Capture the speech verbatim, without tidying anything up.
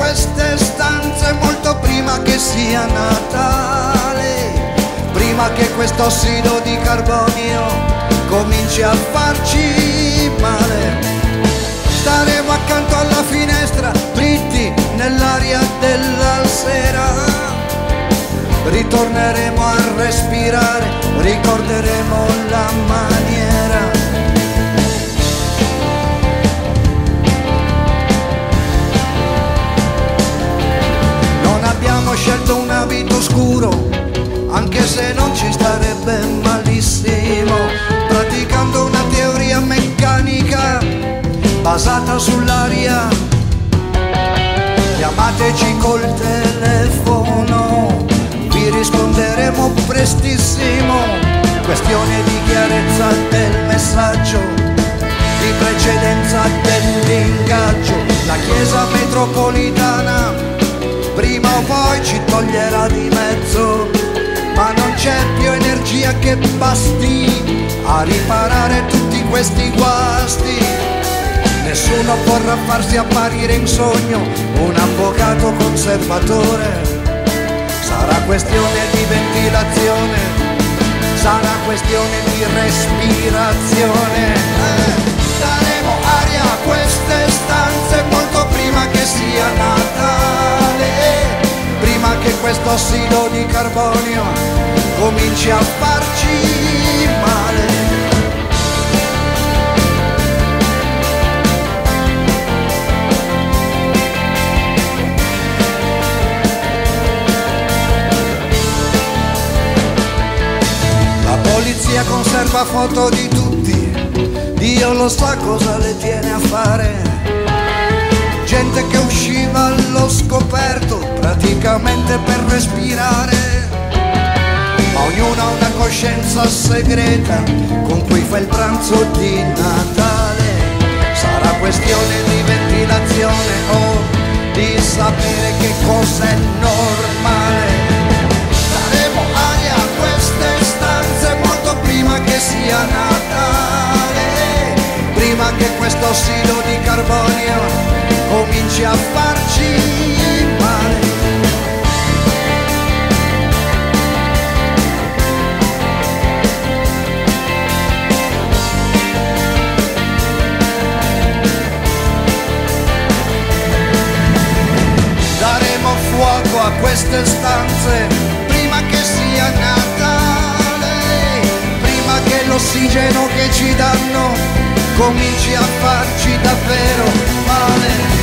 queste stanze molto prima che sia Natale, prima che questo ossido di carbonio cominci a farci male. Staremo accanto alla finestra, dritti nell'aria della sera, ritorneremo a respirare, ricorderemo la maniera. Non abbiamo scelto un abito scuro, anche se non ci starebbe malissimo, praticando una teoria meccanica basata sull'aria. Chiamateci col telefono, vi risponderemo prestissimo. Questione di chiarezza del messaggio, di precedenza dell'ingaggio. La chiesa metropolitana prima o poi ci toglierà di mezzo, ma non c'è più energia che basti a riparare tutti questi guasti. Nessuno vorrà farsi apparire in sogno un avvocato conservatore. Sarà questione di ventilazione, sarà questione di respirazione. Eh, daremo aria a queste stanze molto prima che sia Natale, prima che questo ossido di carbonio cominci a farci male. La polizia conserva foto di tutti, Dio lo sa cosa le tiene a fare. Gente che usciva allo scoperto praticamente per respirare, ma ognuno ha una coscienza segreta con cui fa il pranzo di Natale. Sarà questione di ventilazione o di sapere che cosa è normale. Daremo aria a queste stanze molto prima che sia Natale, prima che questo ossido di carbonio cominci a farci male. Daremo fuoco a queste stanze prima che sia Natale, prima che l'ossigeno che ci danno cominci a farci davvero male.